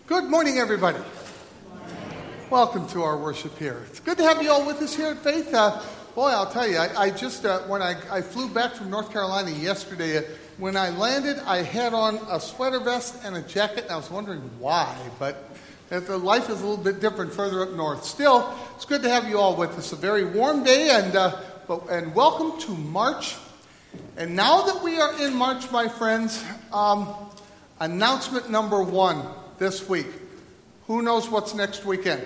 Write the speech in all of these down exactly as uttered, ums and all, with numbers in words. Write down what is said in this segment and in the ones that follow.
Good morning, everybody. Welcome to our worship here. It's good to have you all with us here at Faith. Uh, boy, I'll tell you, I, I just, uh, when I, I flew back from North Carolina yesterday, uh, when I landed, I had on a sweater vest and a jacket, and I was wondering why, but the life is a little bit different further up north. Still, it's good to have you all with us. A very warm day, and, uh, but, and welcome to March. And now that we are in March, my friends, um, announcement number one this week. Who knows what's next weekend?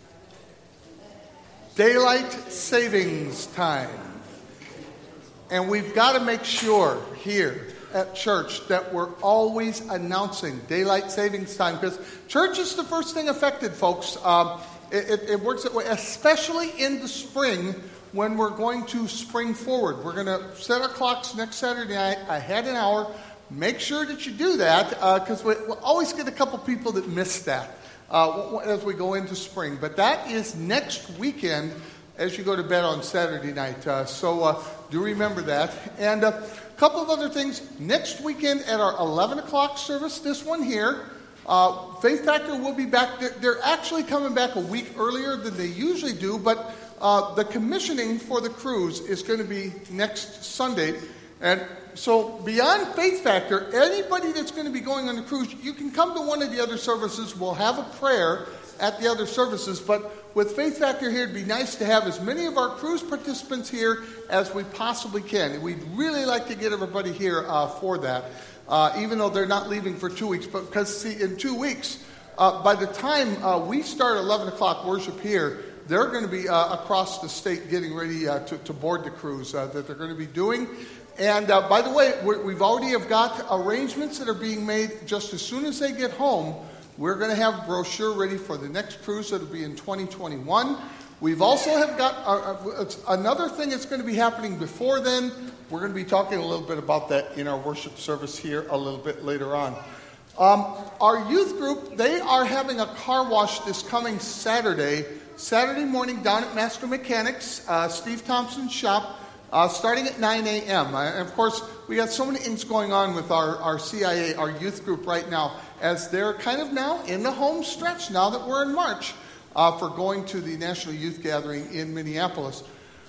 Daylight savings time. And we've got to make sure here at church that we're always announcing daylight savings time, because church is the first thing affected, folks. Um, it, it, it works that way, especially in the spring when we're going to spring forward. We're going to set our clocks next Saturday night ahead an hour. Make sure that you do that, because uh, we, we'll always get a couple people that miss that uh, as we go into spring. But that is next weekend as you go to bed on Saturday night. Uh, so uh, do remember that. And a couple of other things. Next weekend at our eleven o'clock service, this one here, uh, Faith Factor will be back. They're, they're actually coming back a week earlier than they usually do, but uh, the commissioning for the cruise is going to be next Sunday. And so beyond Faith Factor, anybody that's going to be going on the cruise, you can come to one of the other services. We'll have a prayer at the other services. But with Faith Factor here, it'd be nice to have as many of our cruise participants here as we possibly can. We'd really like to get everybody here uh, for that, uh, even though they're not leaving for two weeks. But because, see, in two weeks, uh, by the time uh, we start eleven o'clock worship here, they're going to be uh, across the state getting ready uh, to, to board the cruise uh, that they're going to be doing. And uh, by the way, we're, we've already have got arrangements that are being made. Just as soon as they get home, we're going to have a brochure ready for the next cruise that'll be in twenty twenty-one. We've also have got uh, uh, another thing that's going to be happening before then. We're going to be talking a little bit about that in our worship service here a little bit later on. Um, our youth group, they are having a car wash this coming Saturday, Saturday morning down at Master Mechanics, uh, Steve Thompson's shop. Uh, starting at nine a.m. Uh, and of course, we got so many things going on with our, our C I A, our youth group right now, as they're kind of now in the home stretch now that we're in March uh, for going to the National Youth Gathering in Minneapolis.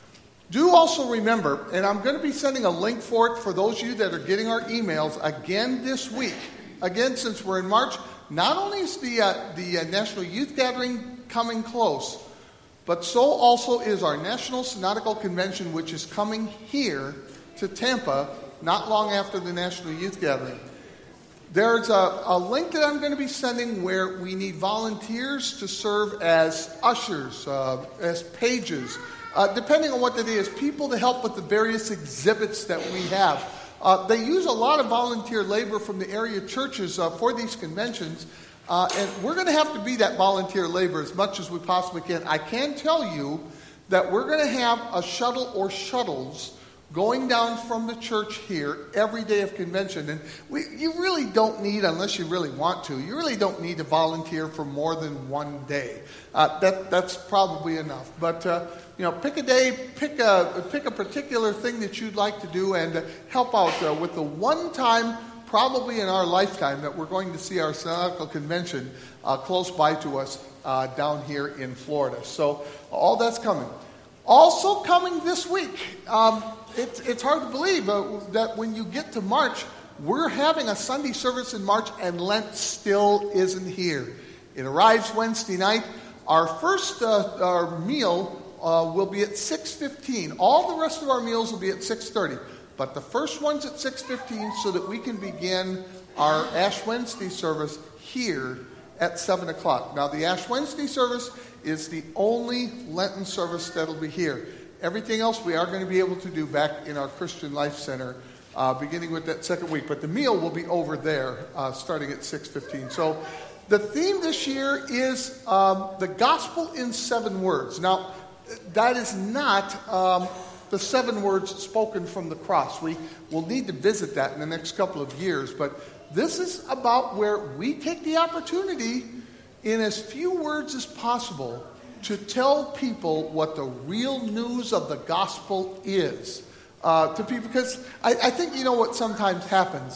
Do also remember, and I'm going to be sending a link for it for those of you that are getting our emails again this week. Again, since we're in March, not only is the, uh, the uh, National Youth Gathering coming close, but so also is our National Synodical Convention, which is coming here to Tampa not long after the National Youth Gathering. There's a, a link that I'm going to be sending where we need volunteers to serve as ushers, uh, as pages, uh, depending on what that is, people to help with the various exhibits that we have. Uh, they use a lot of volunteer labor from the area churches uh, for these conventions. Uh, and we're going to have to be that volunteer labor as much as we possibly can. I can tell you that we're going to have a shuttle or shuttles going down from the church here every day of convention. And we, you really don't need, unless you really want to, you really don't need to volunteer for more than one day. Uh, that that's probably enough. But uh, you know, pick a day, pick a pick a particular thing that you'd like to do, and uh, help out uh, with the one-time, probably in our lifetime, that we're going to see our synodical convention uh, close by to us uh, down here in Florida. So all that's coming. Also coming this week, um, it's, it's hard to believe uh, that when you get to March, we're having a Sunday service in March and Lent still isn't here. It arrives Wednesday night. Our first uh, our meal uh, will be at six fifteen. All the rest of our meals will be at six thirty. But the first one's at six fifteen so that we can begin our Ash Wednesday service here at seven o'clock. Now, the Ash Wednesday service is the only Lenten service that'll be here. Everything else we are going to be able to do back in our Christian Life Center, uh, beginning with that second week. But the meal will be over there uh, starting at six fifteen. So the theme this year is um, the gospel in seven words. Now, that is not Um, the seven words spoken from the cross. We will need to visit that in the next couple of years, but this is about where we take the opportunity in as few words as possible to tell people what the real news of the gospel is uh, to people. Because I, I think, you know what sometimes happens. Uh,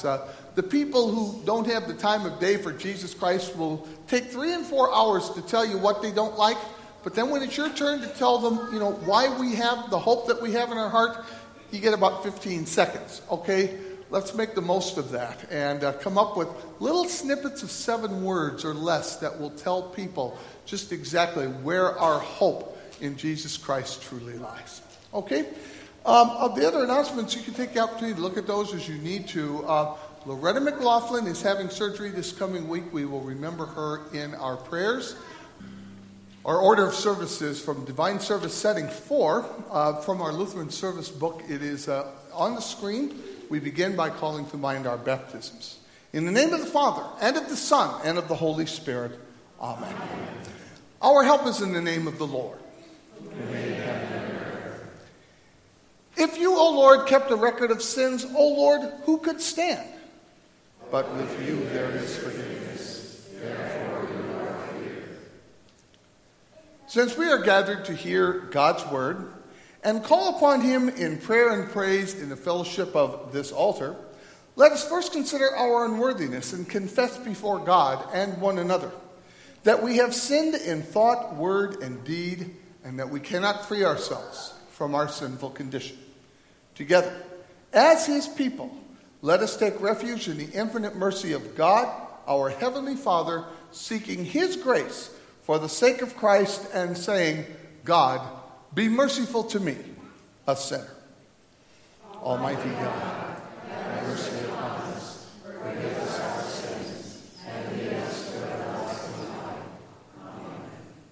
the people who don't have the time of day for Jesus Christ will take three and four hours to tell you what they don't like. But then when it's your turn to tell them, you know, why we have the hope that we have in our heart, you get about fifteen seconds, okay? Let's make the most of that and uh, come up with little snippets of seven words or less that will tell people just exactly where our hope in Jesus Christ truly lies. Okay? Um, of the other announcements, you can take the opportunity to look at those as you need to. Uh, Loretta McLaughlin is having surgery this coming week. We will remember her in our prayers. Our order of services from Divine Service Setting four, uh, from our Lutheran Service book, it is uh, on the screen. We begin by calling to mind our baptisms. In the name of the Father, and of the Son, and of the Holy Spirit. Amen. Amen. Our help is in the name of the Lord. Amen. If you, O Lord, kept a record of sins, O Lord, who could stand? But with you there is forgiveness. Therefore you are feared. Since we are gathered to hear God's word, and call upon him in prayer and praise in the fellowship of this altar, let us first consider our unworthiness and confess before God and one another that we have sinned in thought, word, and deed, and that we cannot free ourselves from our sinful condition. Together, as his people, let us take refuge in the infinite mercy of God, our Heavenly Father, seeking his grace for the sake of Christ and saying, God, be merciful to me, a sinner. Almighty God, have mercy upon us, forgive us our sins, and lead us to everlasting life. Amen.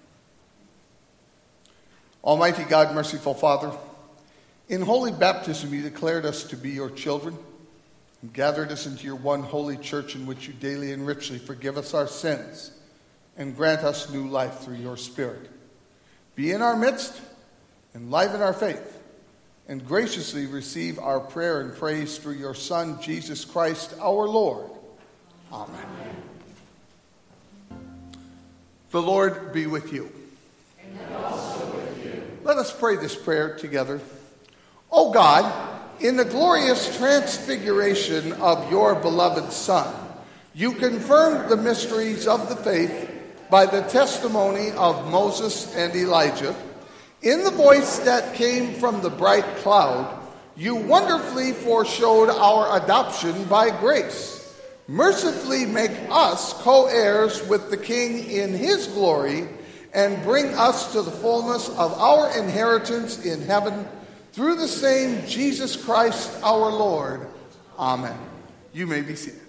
Almighty God, merciful Father, in holy baptism you declared us to be your children and gathered us into your one holy church in which you daily and richly forgive us our sins and grant us new life through your Spirit. Be in our midst, enliven our faith, and graciously receive our prayer and praise through your Son, Jesus Christ, our Lord. Amen. Amen. The Lord be with you. And also with you. Let us pray this prayer together. O God, in the glorious transfiguration of your beloved Son, you confirmed the mysteries of the faith by the testimony of Moses and Elijah. In the voice that came from the bright cloud, you wonderfully foreshowed our adoption by grace. Mercifully make us co-heirs with the King in his glory and bring us to the fullness of our inheritance in heaven through the same Jesus Christ our Lord. Amen. You may be seated.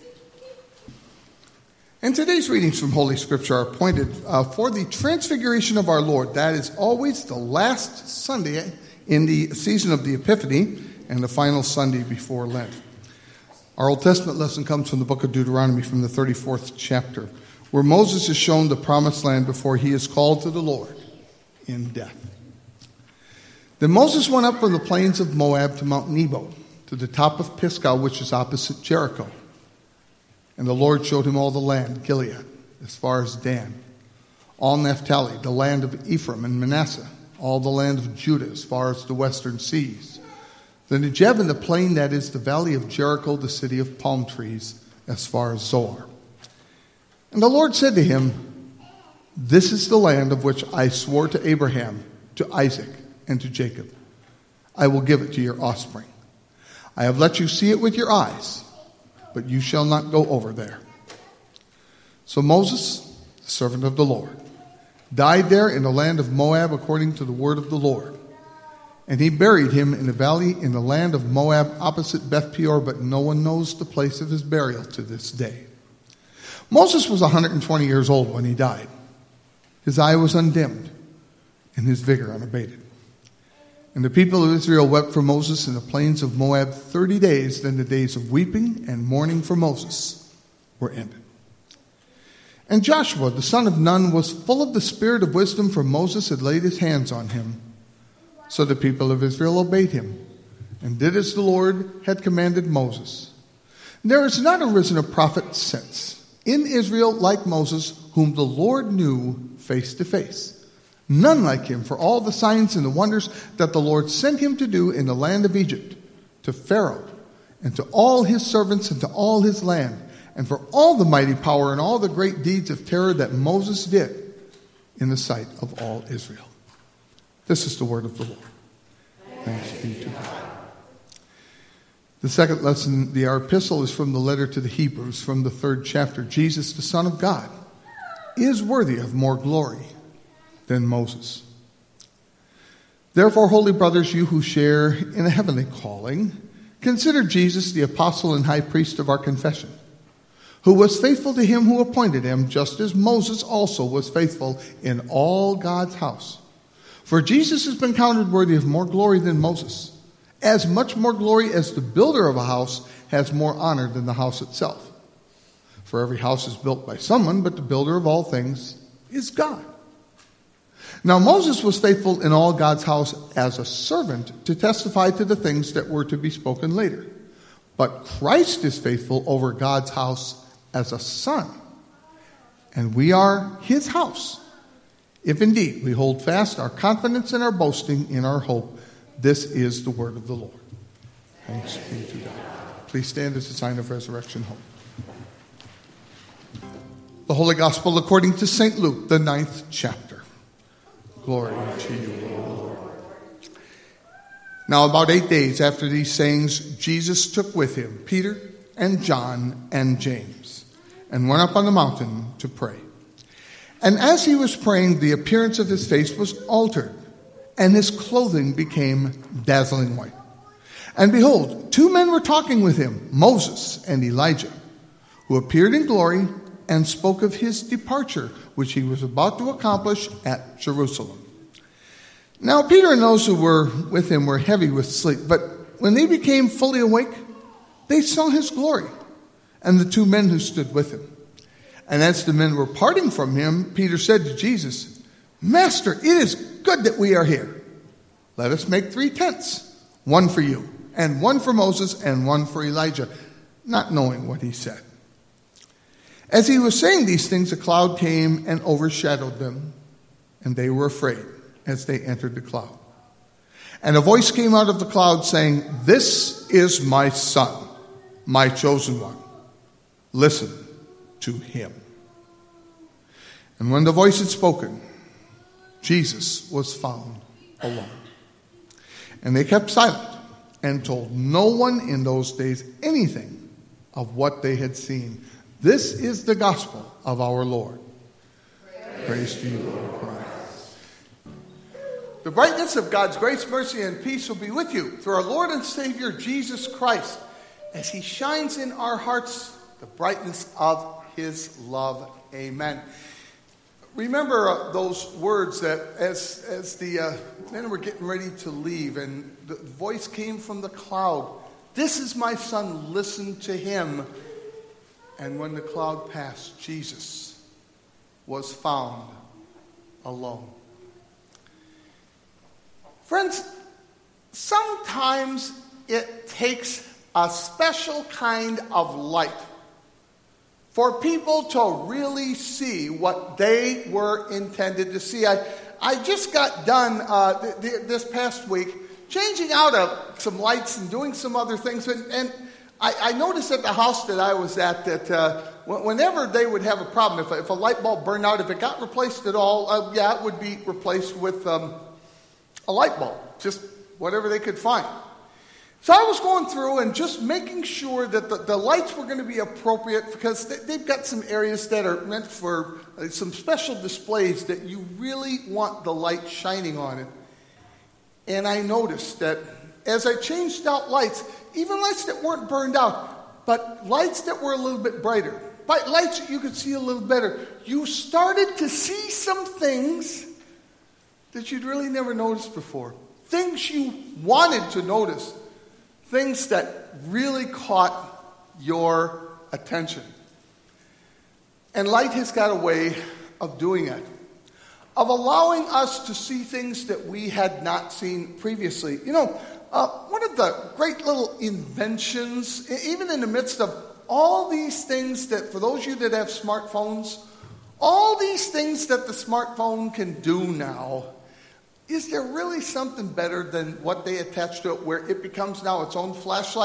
And today's readings from Holy Scripture are appointed uh, for the Transfiguration of our Lord. That is always the last Sunday in the season of the Epiphany and the final Sunday before Lent. Our Old Testament lesson comes from the book of Deuteronomy from the thirty-fourth chapter, where Moses is shown the promised land before he is called to the Lord in death. Then Moses went up from the plains of Moab to Mount Nebo, to the top of Pisgah, which is opposite Jericho. And the Lord showed him all the land, Gilead, as far as Dan, all Naphtali, the land of Ephraim and Manasseh, all the land of Judah, as far as the western seas, the Negev and the plain that is the valley of Jericho, the city of palm trees, as far as Zoar. And the Lord said to him, this is the land of which I swore to Abraham, to Isaac, and to Jacob. I will give it to your offspring. I have let you see it with your eyes, but you shall not go over there. So Moses, the servant of the Lord, died there in the land of Moab according to the word of the Lord. And he buried him in a valley in the land of Moab opposite Beth Peor, but no one knows the place of his burial to this day. Moses was one hundred twenty years old when he died. His eye was undimmed and his vigor unabated. And the people of Israel wept for Moses in the plains of Moab thirty days. Then the days of weeping and mourning for Moses were ended. And Joshua, the son of Nun, was full of the spirit of wisdom, for Moses had laid his hands on him. So the people of Israel obeyed him and did as the Lord had commanded Moses. There has not arisen a prophet since in Israel like Moses, whom the Lord knew face to face. None like him for all the signs and the wonders that the Lord sent him to do in the land of Egypt, to Pharaoh and to all his servants and to all his land, and for all the mighty power and all the great deeds of terror that Moses did in the sight of all Israel. This is the word of the Lord. Thanks be to God. The second lesson, the our epistle, is from the letter to the Hebrews, from the third chapter. Jesus, the Son of God, is worthy of more glory than Moses. Therefore, holy brothers, you who share in a heavenly calling, consider Jesus the apostle and high priest of our confession, who was faithful to him who appointed him, just as Moses also was faithful in all God's house. For Jesus has been counted worthy of more glory than Moses, as much more glory as the builder of a house has more honor than the house itself. For every house is built by someone, but the builder of all things is God. Now Moses was faithful in all God's house as a servant to testify to the things that were to be spoken later. But Christ is faithful over God's house as a son. And we are his house, if indeed we hold fast our confidence and our boasting in our hope. This is the word of the Lord. Thanks be to God. Please stand as a sign of resurrection hope. The Holy Gospel according to Saint Luke, the ninth chapter. Glory to you, O Lord. Now about eight days after these sayings, Jesus took with him Peter and John and James, and went up on the mountain to pray. And as he was praying, the appearance of his face was altered, and his clothing became dazzling white. And behold, two men were talking with him, Moses and Elijah, who appeared in glory and spoke of his departure, which he was about to accomplish at Jerusalem. Now Peter and those who were with him were heavy with sleep, but when they became fully awake, they saw his glory and the two men who stood with him. And as the men were parting from him, Peter said to Jesus, Master, it is good that we are here. Let us make three tents, one for you, and one for Moses, and one for Elijah, not knowing what he said. As he was saying these things, a cloud came and overshadowed them, and they were afraid as they entered the cloud. And a voice came out of the cloud saying, This is my son, my chosen one. Listen to him. And when the voice had spoken, Jesus was found alone. And they kept silent and told no one in those days anything of what they had seen. This is the gospel of our Lord. Praise, Praise to you, Lord Christ. The brightness of God's grace, mercy, and peace will be with you through our Lord and Savior, Jesus Christ, as he shines in our hearts the brightness of his love. Amen. Remember uh, those words that as, as the uh, men were getting ready to leave and the voice came from the cloud, This is my son, listen to him. And when the cloud passed, Jesus was found alone. Friends, sometimes it takes a special kind of light for people to really see what they were intended to see. I, I just got done uh, th- th- this past week changing out of some lights and doing some other things. And, and I, I noticed at the house that I was at that uh, whenever they would have a problem, if a, if a light bulb burned out, if it got replaced at all, uh, yeah, it would be replaced with um, a light bulb, just whatever they could find. So I was going through and just making sure that the, the lights were going to be appropriate, because they, they've got some areas that are meant for uh, some special displays that you really want the light shining on it. And I noticed that as I changed out lights, even lights that weren't burned out, but lights that were a little bit brighter, lights that you could see a little better, you started to see some things that you'd really never noticed before. Things you wanted to notice. Things that really caught your attention. And light has got a way of doing it, of allowing us to see things that we had not seen previously. You know, uh, one of the great little inventions, even in the midst of all these things that, for those of you that have smartphones, all these things that the smartphone can do now, is there really something better than what they attach to it, where it becomes now its own flashlight,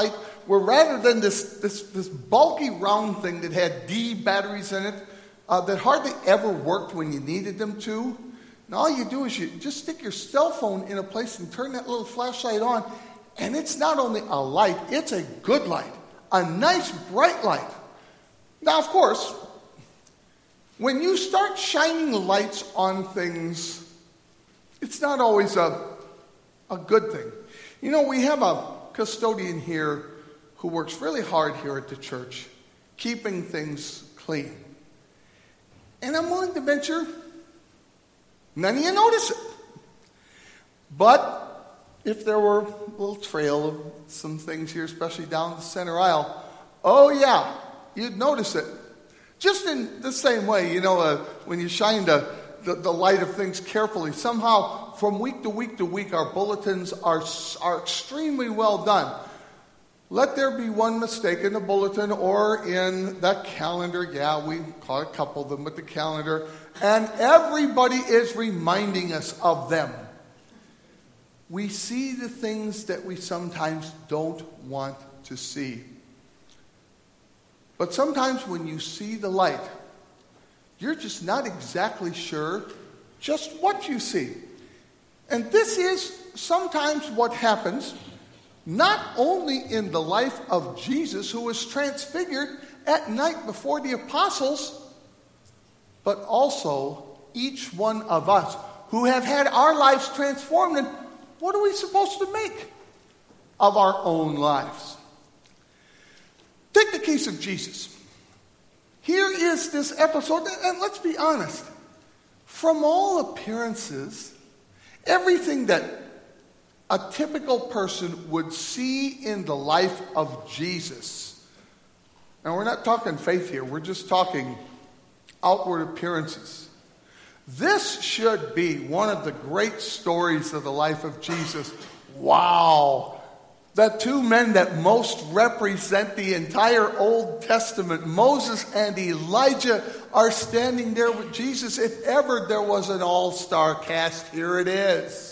where rather than this, this, this bulky round thing that had D batteries in it, uh, that hardly ever worked when you needed them to, and all you do is you just stick your cell phone in a place and turn that little flashlight on, and it's not only a light, it's a good light, a nice bright light. Now, of course, when you start shining lights on things, it's not always a, a good thing. You know, we have a custodian here who works really hard here at the church, keeping things clean. And I'm willing to venture, none of you notice it. But if there were a little trail of some things here, especially down the center aisle, oh yeah, you'd notice it. Just in the same way, you know, uh, when you shine the, the, the light of things carefully, somehow from week to week to week, our bulletins are, are extremely well done. Let there be one mistake in the bulletin or in the calendar. Yeah, we call a couple of them with the calendar. And everybody is reminding us of them. We see the things that we sometimes don't want to see. But sometimes when you see the light, you're just not exactly sure just what you see. And this is sometimes what happens not only in the life of Jesus, who was transfigured at night before the apostles, but also each one of us who have had our lives transformed. And what are we supposed to make of our own lives? Take the case of Jesus. Here is this episode, and let's be honest. From all appearances, everything that a typical person would see in the life of Jesus. Now, we're not talking faith here. We're just talking outward appearances. This should be one of the great stories of the life of Jesus. Wow! The two men that most represent the entire Old Testament, Moses and Elijah, are standing there with Jesus. If ever there was an all-star cast, here it is.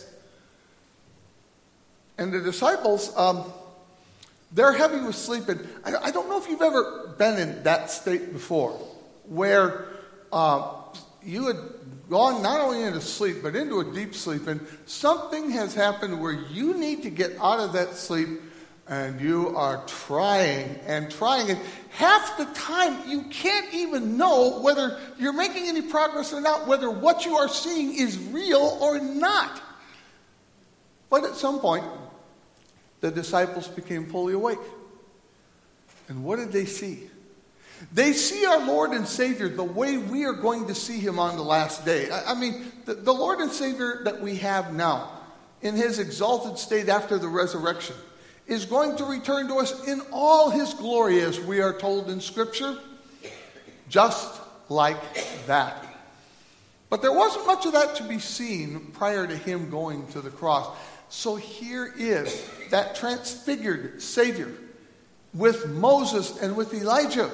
And the disciples, um, they're heavy with sleep. And I, I don't know if you've ever been in that state before, where uh, you had gone not only into sleep, but into a deep sleep, and something has happened where you need to get out of that sleep, and you are trying and trying, and half the time you can't even know whether you're making any progress or not, whether what you are seeing is real or not. But at some point, the disciples became fully awake. And what did they see? They see our Lord and Savior the way we are going to see him on the last day. I, I mean, the, the Lord and Savior that we have now, in his exalted state after the resurrection, is going to return to us in all his glory, as we are told in Scripture, just like that. But there wasn't much of that to be seen prior to him going to the cross. So here is that transfigured Savior with Moses and with Elijah.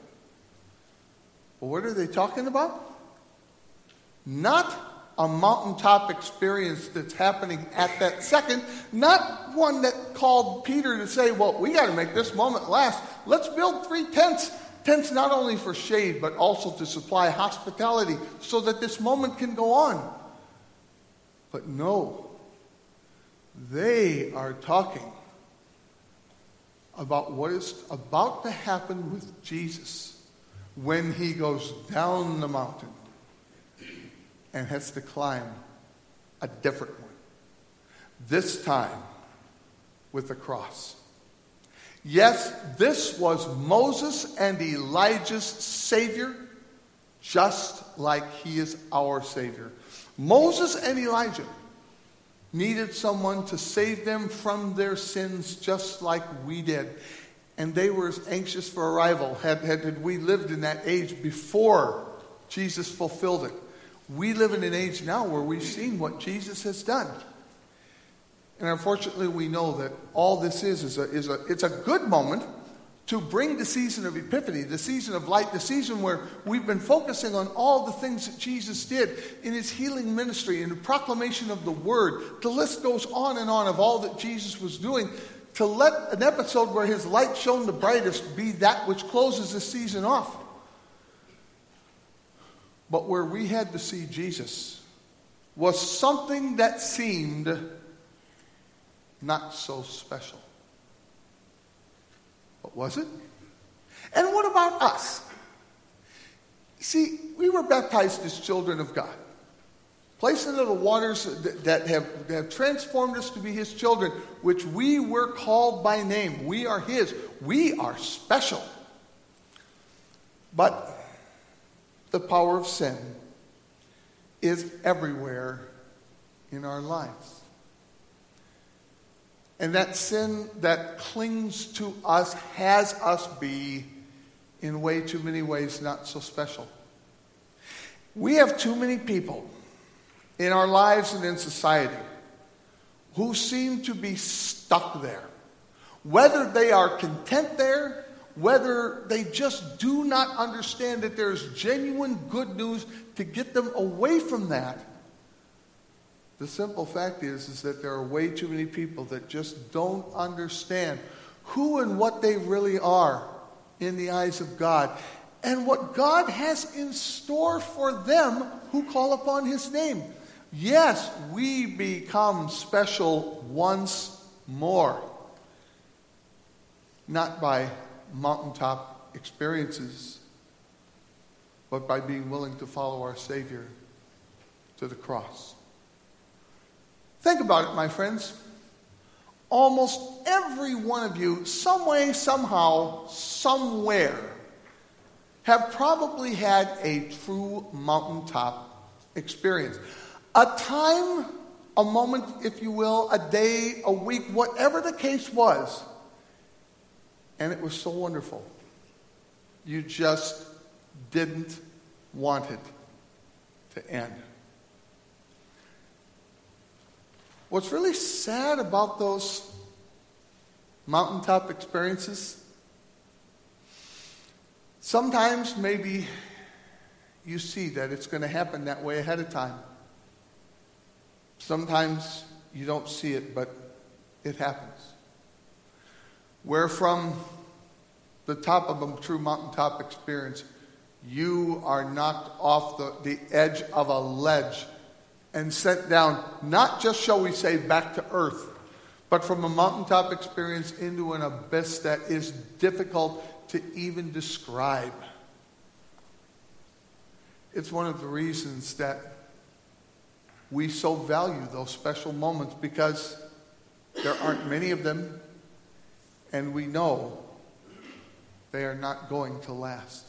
Well, what are they talking about? Not a mountaintop experience that's happening at that second. Not one that called Peter to say, well, we got to make this moment last. Let's build three tents. Tents not only for shade, but also to supply hospitality so that this moment can go on. But no. They are talking about what is about to happen with Jesus when he goes down the mountain and has to climb a different one. This time with the cross. Yes, this was Moses and Elijah's Savior, just like he is our Savior. Moses and Elijah needed someone to save them from their sins just like we did. And they were as anxious for arrival. Had, had, had we lived in that age before Jesus fulfilled it. We live in an age now where we've seen what Jesus has done. And unfortunately, we know that all this is, is a, is a, it's a good moment to bring the season of Epiphany, the season of light, the season where we've been focusing on all the things that Jesus did in his healing ministry and the proclamation of the word. The list goes on and on of all that Jesus was doing. to let an episode where his light shone the brightest be that which closes the season off. But where we had to see Jesus was something that seemed not so special. But was it? And what about us? See, we were baptized as children of God, placed into the waters that have, that have transformed us to be his children, which we were called by name. We are his. We are special. But the power of sin is everywhere in our lives. And that sin that clings to us has us be, in way too many ways, not so special. We have too many people in our lives and in society who seem to be stuck there. Whether they are content there, whether they just do not understand that there's genuine good news to get them away from that. The simple fact is, is that there are way too many people that just don't understand who and what they really are in the eyes of God, and what God has in store for them who call upon his name. Yes, we become special once more. Not by mountaintop experiences, but by being willing to follow our Savior to the cross. Think about it, my friends. Almost every one of you, some way, somehow, somewhere, have probably had a true mountaintop experience. A time, a moment, if you will, a day, a week, whatever the case was. And it was so wonderful. You just didn't want it to end. What's really sad about those mountaintop experiences, sometimes maybe you see that it's going to happen that way ahead of time. Sometimes you don't see it, but it happens. Where from the top of a true mountaintop experience, you are knocked off the, the edge of a ledge and sent down, not just, shall we say, back to earth, but from a mountaintop experience into an abyss that is difficult to even describe. It's one of the reasons that we so value those special moments, because there aren't many of them, and we know they are not going to last.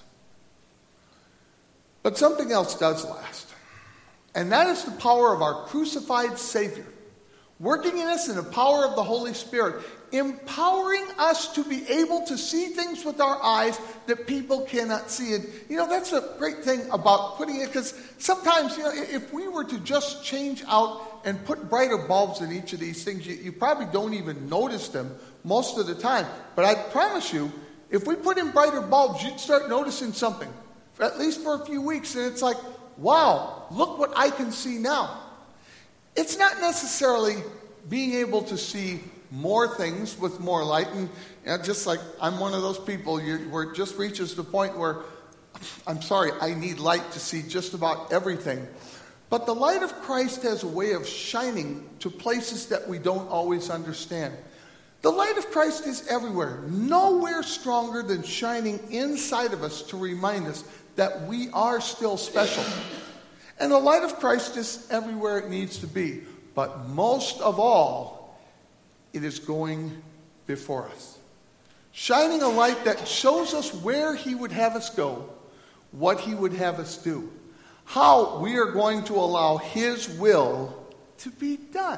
But something else does last. And that is the power of our crucified Savior, working in us in the power of the Holy Spirit, empowering us to be able to see things with our eyes that people cannot see. And, you know, that's a great thing about putting it, because sometimes, you know, if we were to just change out and put brighter bulbs in each of these things, you, you probably don't even notice them most of the time. But I promise you, if we put in brighter bulbs, you'd start noticing something, at least for a few weeks, and it's like, wow, look what I can see now. It's not necessarily being able to see more things with more light. And you know, just like I'm one of those people you, where it just reaches the point where, I'm sorry, I need light to see just about everything. But the light of Christ has a way of shining to places that we don't always understand. The light of Christ is everywhere. Nowhere stronger than shining inside of us to remind us that we are still special. And the light of Christ is everywhere it needs to be. But most of all, it is going before us. Shining a light that shows us where he would have us go, what he would have us do, how we are going to allow his will to be done.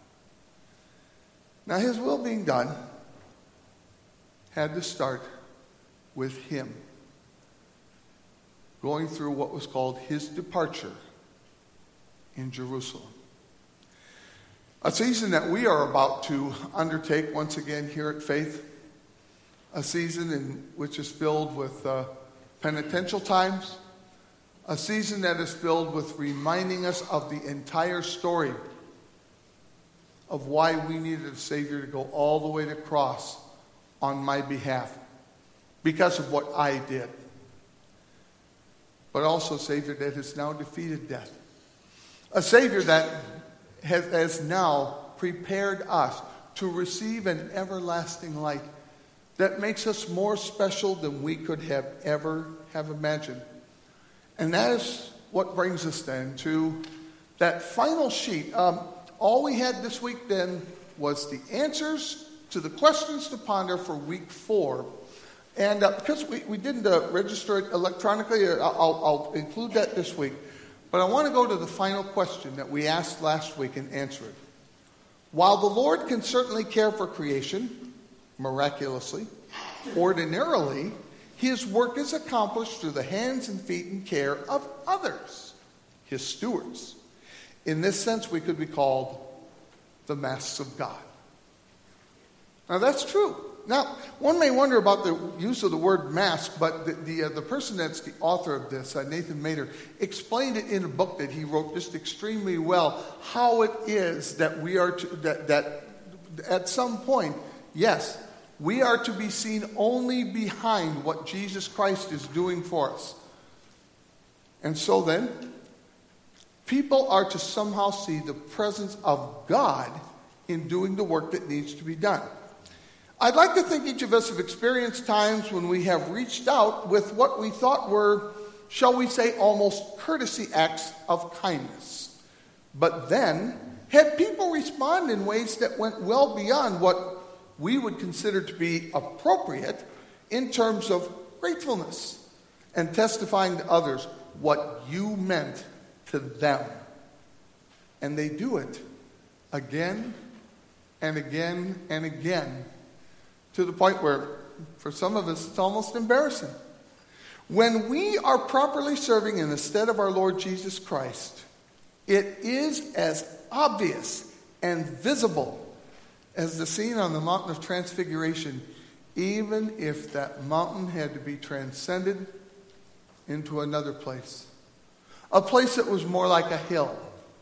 Now, his will being done had to start with him going through what was called his departure in Jerusalem. A season that we are about to undertake once again here at Faith. A season in which is filled with uh, penitential times. A season that is filled with reminding us of the entire story of why we needed a Savior to go all the way to the cross on my behalf because of what I did. But also a Savior that has now defeated death. A Savior that has, has now prepared us to receive an everlasting life that makes us more special than we could have ever have imagined. And that is what brings us then to that final sheet. Um, all we had this week then was the answers to the questions to ponder for week four. And uh, because we, we didn't uh, register it electronically, I'll, I'll include that this week. But I want to go to the final question that we asked last week and answer it. While the Lord can certainly care for creation, miraculously, ordinarily, his work is accomplished through the hands and feet and care of others, his stewards. In this sense, we could be called the masks of God. Now, that's true. Now, one may wonder about the use of the word mask, but the the, uh, the person that's the author of this, uh, Nathan Mader, explained it in a book that he wrote just extremely well, how it is that we are to, that, that at some point, yes, we are to be seen only behind what Jesus Christ is doing for us. And so then, people are to somehow see the presence of God in doing the work that needs to be done. I'd like to think each of us have experienced times when we have reached out with what we thought were, shall we say, almost courtesy acts of kindness. But then had people respond in ways that went well beyond what we would consider to be appropriate in terms of gratefulness and testifying to others what you meant to them. And they do it again and again and again, to the point where, for some of us, it's almost embarrassing. When we are properly serving in the stead of our Lord Jesus Christ, it is as obvious and visible as the scene on the Mountain of Transfiguration, even if that mountain had to be transcended into another place. A place that was more like a hill.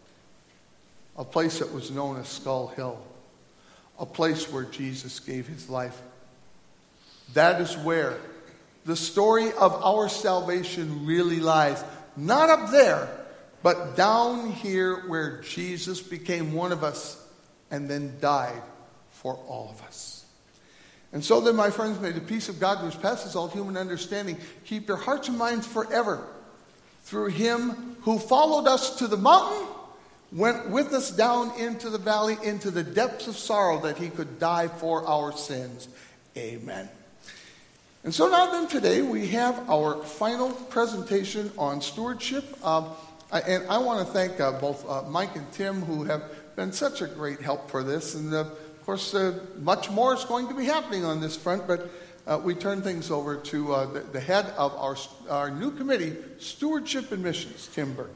A place that was known as Skull Hill. A place where Jesus gave his life. That is where the story of our salvation really lies. Not up there, but down here where Jesus became one of us and then died for all of us. And so then, my friends, may the peace of God, which passes all human understanding, keep your hearts and minds forever through him who followed us to the mountain, went with us down into the valley, into the depths of sorrow, that he could die for our sins. Amen. And so now then today we have our final presentation on stewardship. Um, I, and I want to thank uh, both uh, Mike and Tim, who have been such a great help for this. And uh, of course, uh, much more is going to be happening on this front, but uh, we turn things over to uh, the, the head of our, our new committee, Stewardship and Missions, Tim Burke.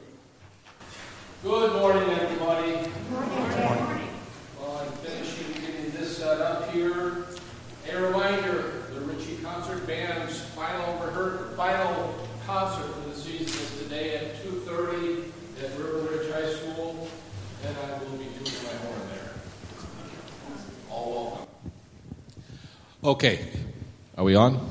Good morning, everybody. Good morning. Good morning. Well, I'm finishing getting this set up here. A reminder, the Ritchie Concert Band's final rehearsal, final concert for the season is today at two thirty at River Ridge High School, and I will be doing my horn there. All welcome. Okay, are we on?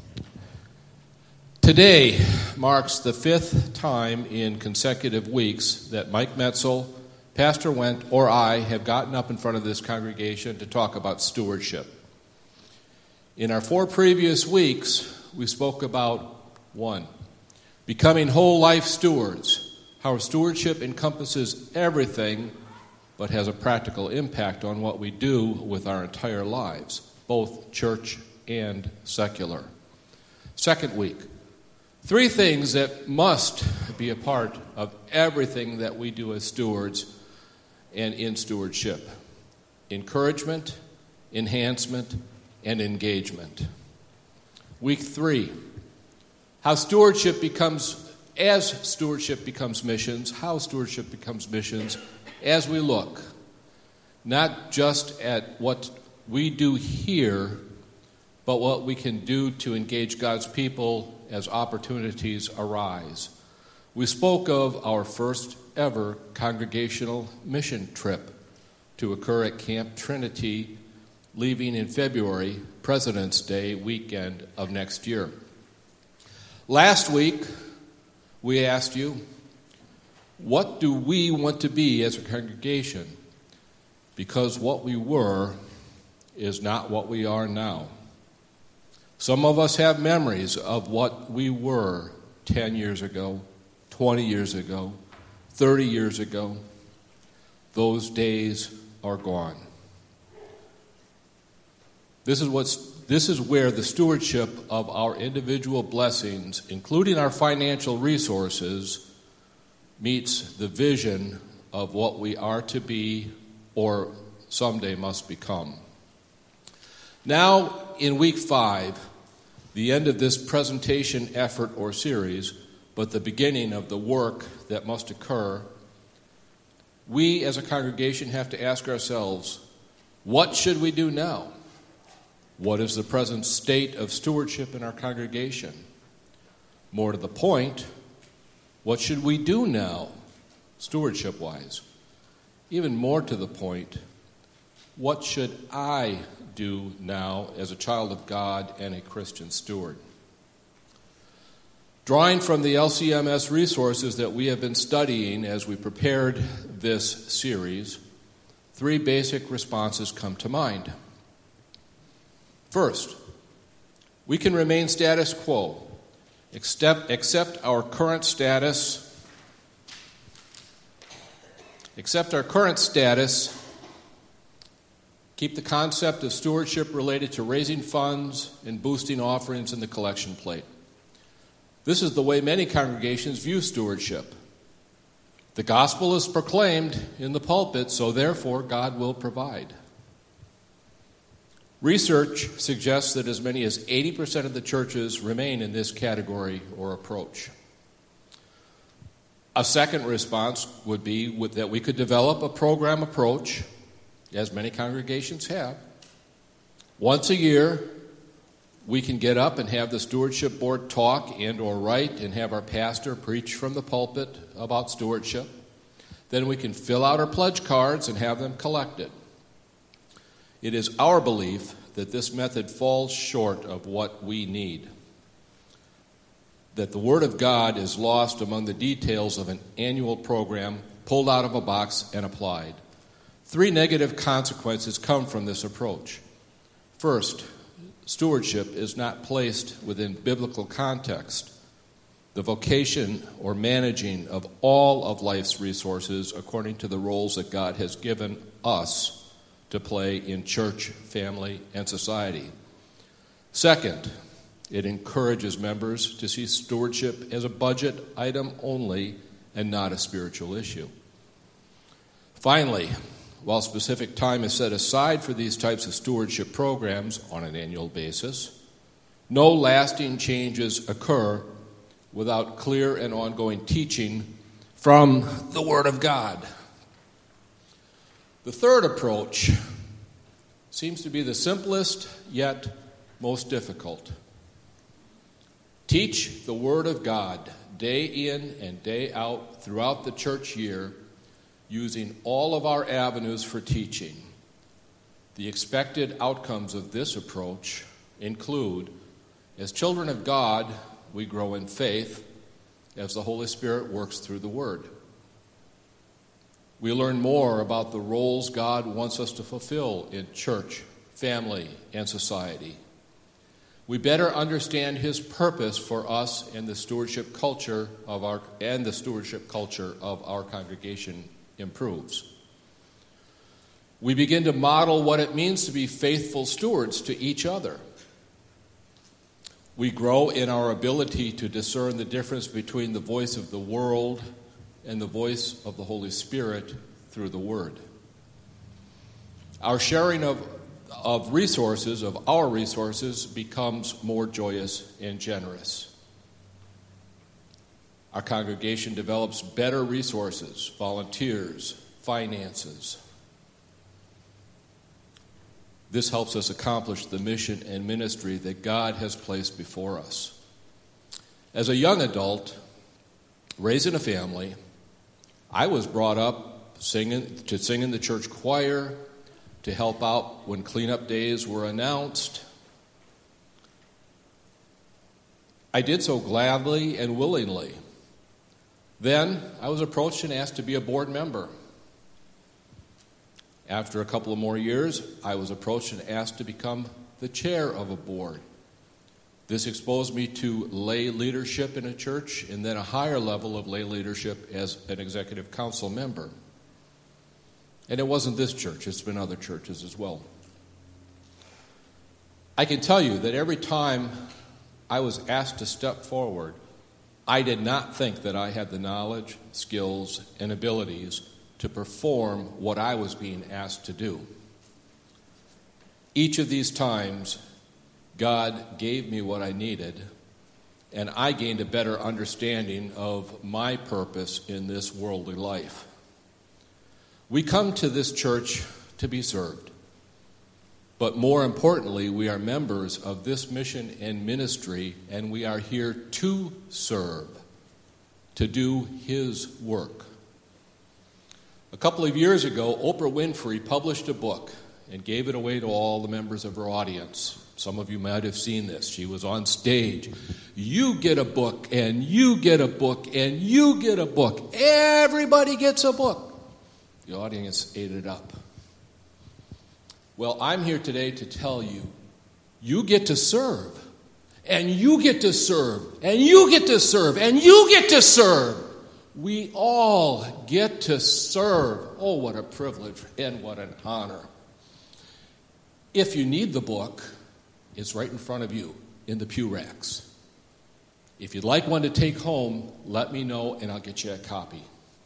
Today marks the fifth time in consecutive weeks that Mike Metzel, Pastor Wendt, or I have gotten up in front of this congregation to talk about stewardship. In our four previous weeks, we spoke about, one, becoming whole life stewards, how stewardship encompasses everything but has a practical impact on what we do with our entire lives, both church and secular. Second week, three things that must be a part of everything that we do as stewards and in stewardship: encouragement, enhancement, and engagement. Week three, how stewardship becomes, as stewardship becomes missions, how stewardship becomes missions as we look, not just at what we do here, but what we can do to engage God's people as opportunities arise. We spoke of our first ever congregational mission trip, to occur at Camp Trinity, leaving in February, President's Day weekend of next year. Last week, we asked you, what do we want to be as a congregation? Because what we were is not what we are now. Some of us have memories of what we were ten years ago, twenty years ago, thirty years ago. Those days are gone. This is what's this is where the stewardship of our individual blessings, including our financial resources, meets the vision of what we are to be or someday must become. Now, in week five, the end of this presentation effort or series, but the beginning of the work that must occur, we as a congregation have to ask ourselves, what should we do now? What is the present state of stewardship in our congregation? More to the point, what should we do now, stewardship-wise? Even more to the point, what should I do now as a child of God and a Christian steward? Drawing from the L C M S resources that we have been studying as we prepared this series, three basic responses come to mind. First, we can remain status quo, accept, accept our current status, accept our current status, keep the concept of stewardship related to raising funds and boosting offerings in the collection plate. This is the way many congregations view stewardship. The gospel is proclaimed in the pulpit, so therefore God will provide. Research suggests that as many as eighty percent of the churches remain in this category or approach. A second response would be that we could develop a program approach, as many congregations have. Once a year, we can get up and have the stewardship board talk and or write and have our pastor preach from the pulpit about stewardship. Then we can fill out our pledge cards and have them collected. It is our belief that this method falls short of what we need, that the Word of God is lost among the details of an annual program pulled out of a box and applied. Three negative consequences come from this approach. First, stewardship is not placed within biblical context. The vocation or managing of all of life's resources according to the roles that God has given us to play in church, family, and society. Second, it encourages members to see stewardship as a budget item only and not a spiritual issue. Finally, while specific time is set aside for these types of stewardship programs on an annual basis, no lasting changes occur without clear and ongoing teaching from the Word of God. The third approach seems to be the simplest yet most difficult. Teach the Word of God day in and day out throughout the church year, using all of our avenues for teaching. The expected outcomes of this approach include, as children of God, we grow in faith as the Holy Spirit works through the Word. We learn more about the roles God wants us to fulfill in church, family, and society. We better understand His purpose for us and the stewardship culture of our and the stewardship culture of our congregation improves. We begin to model what it means to be faithful stewards to each other. We grow in our ability to discern the difference between the voice of the world and the voice of the Holy Spirit through the Word. Our sharing of, of resources, of our resources, becomes more joyous and generous. Our congregation develops better resources, volunteers, finances. This helps us accomplish the mission and ministry that God has placed before us. As a young adult, raised in a family, I was brought up singing, to sing in the church choir, to help out when cleanup days were announced. I did so gladly and willingly. Then I was approached and asked to be a board member. After a couple of more years, I was approached and asked to become the chair of a board. This exposed me to lay leadership in a church and then a higher level of lay leadership as an executive council member. And it wasn't this church, it's been other churches as well. I can tell you that every time I was asked to step forward, I did not think that I had the knowledge, skills, and abilities to perform what I was being asked to do. Each of these times, God gave me what I needed, and I gained a better understanding of my purpose in this worldly life. We come to this church to be served, but more importantly, we are members of this mission and ministry, and we are here to serve, to do His work. A couple of years ago, Oprah Winfrey published a book and gave it away to all the members of her audience. Some of you might have seen this. She was on stage. You get a book, and you get a book, and you get a book. Everybody gets a book. The audience ate it up. Well, I'm here today to tell you, you get to serve, and you get to serve, and you get to serve, and you get to serve. We all get to serve. Oh, what a privilege and what an honor. If you need the book, it's right in front of you in the pew racks. If you'd like one to take home, let me know and I'll get you a copy.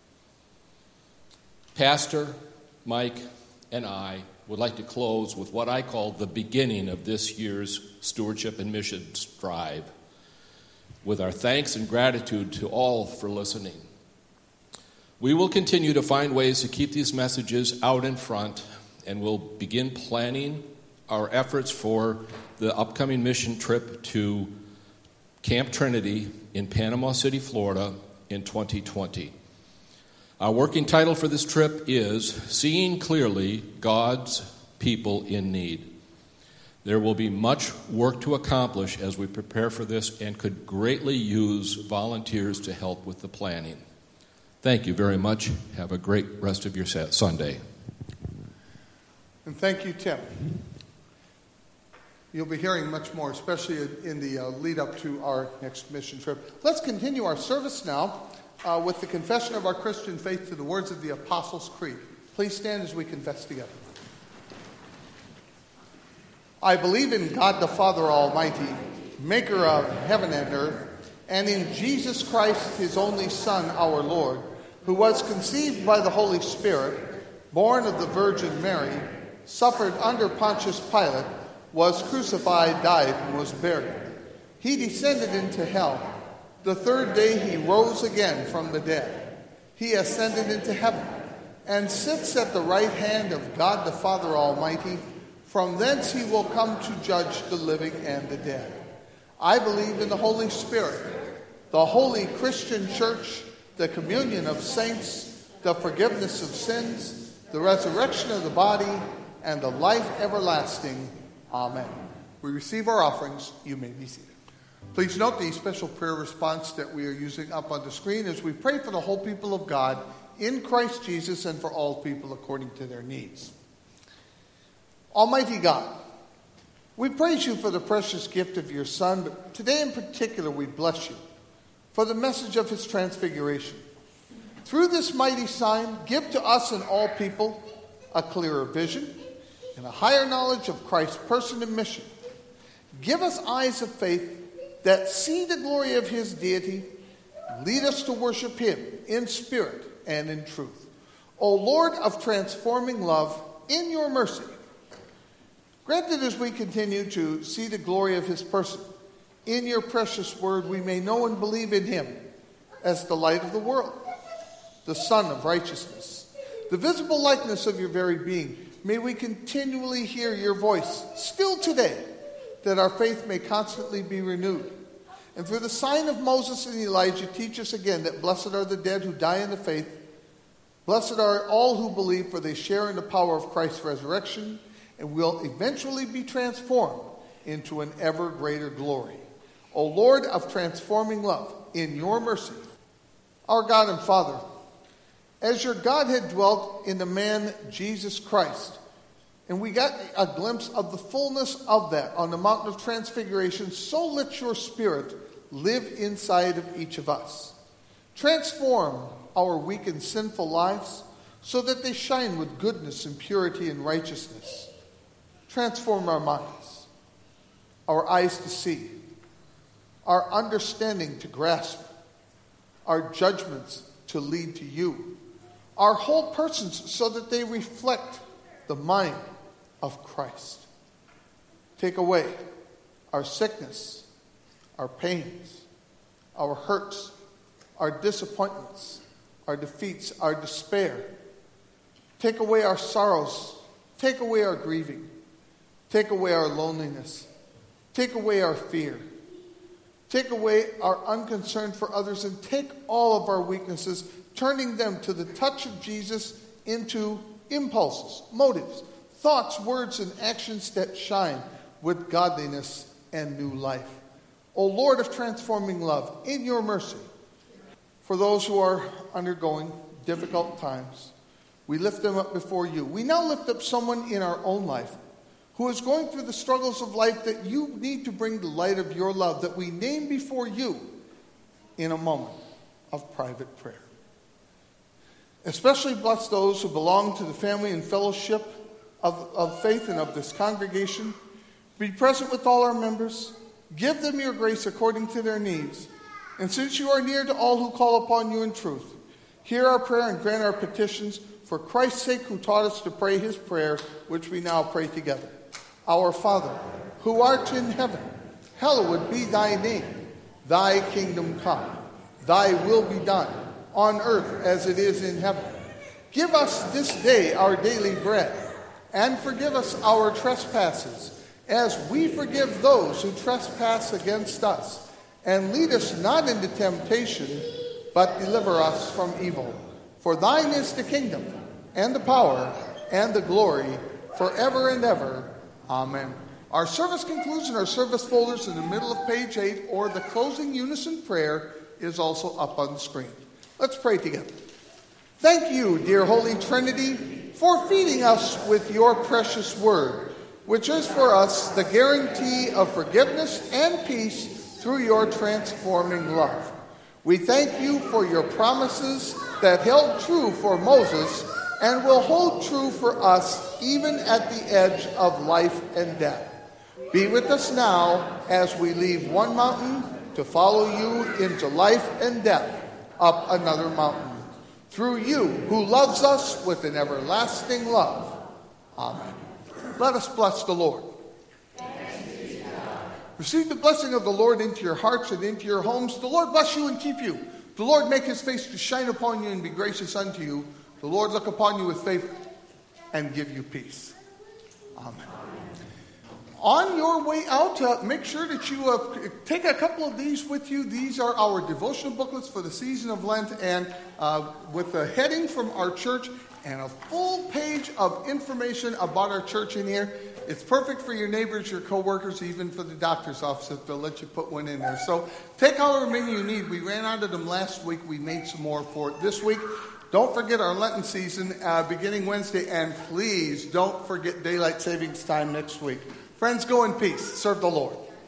Pastor Mike and I would like to close with what I call the beginning of this year's Stewardship and Missions Drive, with our thanks and gratitude to all for listening. We will continue to find ways to keep these messages out in front, and we'll begin planning our efforts for the upcoming mission trip to Camp Trinity in Panama City, Florida in twenty twenty. Our working title for this trip is Seeing Clearly God's People in Need. There will be much work to accomplish as we prepare for this and could greatly use volunteers to help with the planning. Thank you very much. Have a great rest of your Sunday. And thank you, Tim. You'll be hearing much more, especially in the uh, lead up to our next mission trip. Let's continue our service now uh, with the confession of our Christian faith to the words of the Apostles' Creed. Please stand as we confess together. I believe in God the Father Almighty, maker of heaven and earth, and in Jesus Christ, his only Son, our Lord, who was conceived by the Holy Spirit, born of the Virgin Mary, suffered under Pontius Pilate, was crucified, died, and was buried. He descended into hell. The third day he rose again from the dead. He ascended into heaven and sits at the right hand of God the Father Almighty. From thence he will come to judge the living and the dead. I believe in the Holy Spirit, the holy Christian church, the communion of saints, the forgiveness of sins, the resurrection of the body, and the life everlasting. Amen. We receive our offerings. You may be seated. Please note the special prayer response that we are using up on the screen as we pray for the whole people of God in Christ Jesus and for all people according to their needs. Almighty God, we praise you for the precious gift of your Son, but today in particular we bless you for the message of his transfiguration. Through this mighty sign, give to us and all people a clearer vision and a higher knowledge of Christ's person and mission. Give us eyes of faith that see the glory of his deity. Lead us to worship him in spirit and in truth. O Lord of transforming love, in your mercy, grant that as we continue to see the glory of his person, in your precious word we may know and believe in him as the light of the world, the Son of righteousness, the visible likeness of your very being. May we continually hear your voice, still today, that our faith may constantly be renewed. And through the sign of Moses and Elijah, teach us again that blessed are the dead who die in the faith, Blessed are all who believe, for they share in the power of Christ's resurrection and will eventually be transformed into an ever greater glory. O Lord of transforming love, in your mercy, our God and Father, as your Godhead dwelt in the man Jesus Christ, and we got a glimpse of the fullness of that on the mountain of transfiguration, so let your Spirit live inside of each of us. Transform our weak and sinful lives so that they shine with goodness and purity and righteousness. Transform our minds, our eyes to see, our understanding to grasp, our judgments to lead to you, our whole persons so that they reflect the mind of Christ. Take away our sickness, our pains, our hurts, our disappointments, our defeats, our despair. Take away our sorrows. Take away our grieving. Take away our loneliness. Take away our fear. Take away our unconcern for others, and take all of our weaknesses, turning them to the touch of Jesus into impulses, motives, thoughts, words, and actions that shine with godliness and new life. O Lord of transforming love, in your mercy, for those who are undergoing difficult times, we lift them up before you. We now lift up someone in our own life who is going through the struggles of life that you need to bring the light of your love, that we name before you in a moment of private prayer. Especially bless those who belong to the family and fellowship of, of faith and of this congregation. Be present with all our members. Give them your grace according to their needs. And since you are near to all who call upon you in truth, hear our prayer and grant our petitions for Christ's sake, who taught us to pray his prayer, which we now pray together. Our Father, who art in heaven, hallowed be thy name. Thy kingdom come. Thy will be done, on earth as it is in heaven. Give us this day our daily bread, and forgive us our trespasses, as we forgive those who trespass against us. And lead us not into temptation, but deliver us from evil. For thine is the kingdom, and the power, and the glory, forever and ever. Amen. Our service concludes in our service folders in the middle of page eight, or the closing unison prayer is also up on the screen. Let's pray together. Thank you, dear Holy Trinity, for feeding us with your precious word, which is for us the guarantee of forgiveness and peace through your transforming love. We thank you for your promises that held true for Moses and will hold true for us even at the edge of life and death. Be with us now as we leave one mountain to follow you into life and death up another mountain. Through you, who loves us with an everlasting love. Amen. Let us bless the Lord. Receive the blessing of the Lord into your hearts and into your homes. The Lord bless you and keep you. The Lord make his face to shine upon you and be gracious unto you. The Lord look upon you with favor and give you peace. Amen. On your way out, uh, make sure that you uh, take a couple of these with you. These are our devotional booklets for the season of Lent, and uh, with a heading from our church and a full page of information about our church in here. It's perfect for your neighbors, your coworkers, even for the doctor's office if they'll let you put one in there. So take however many you need. We ran out of them last week. We made some more for it this week. Don't forget our Lenten season uh, beginning Wednesday, and please don't forget daylight savings time next week. Friends, go in peace. Serve the Lord.